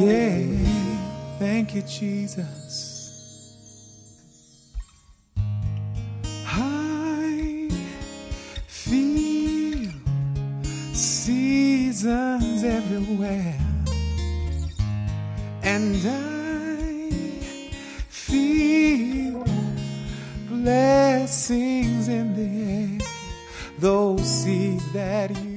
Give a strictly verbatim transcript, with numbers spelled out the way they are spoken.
Yeah, thank you, Jesus. I feel seasons everywhere, and I feel blessings in the air. Those seeds that you